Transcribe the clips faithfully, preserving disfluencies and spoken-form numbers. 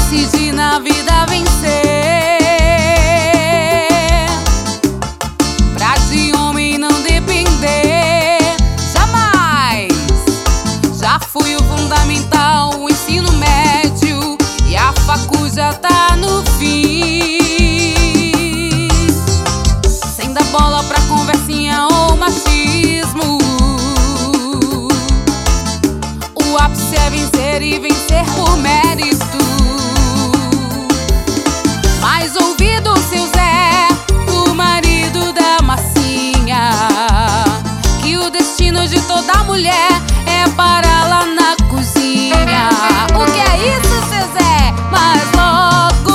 decidi na vida vencer, pra de homem não depender jamais. Já fui o fundamental, o ensino médio e a facu já tá no fim. Sem dar bola pra conversinha ou machismo, o ápice é vencer e vencer por mérito. Mas ouvido seu Zé, o marido da massinha, que o destino de toda mulher é parar lá na cozinha. O que é isso, seu Zé? Mas logo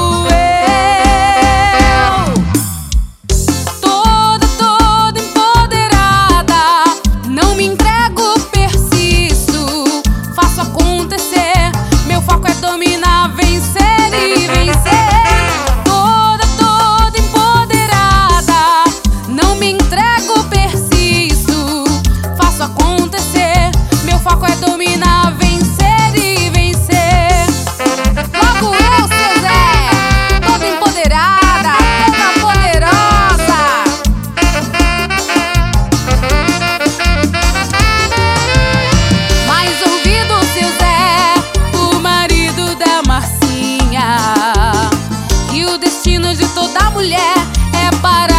eu, toda, toda empoderada, não me entrego, persisto, faço acontecer. Meu foco é dominar, vencer e vencer. Toda, toda empoderada, não me entrego, persisto, faço acontecer. Meu foco é dominar, vencer e vencer. Logo eu, seu Zé, toda empoderada, toda poderosa. Mas ouvido seu Zé, o marido da Marcinha, que o destino de toda mulher é para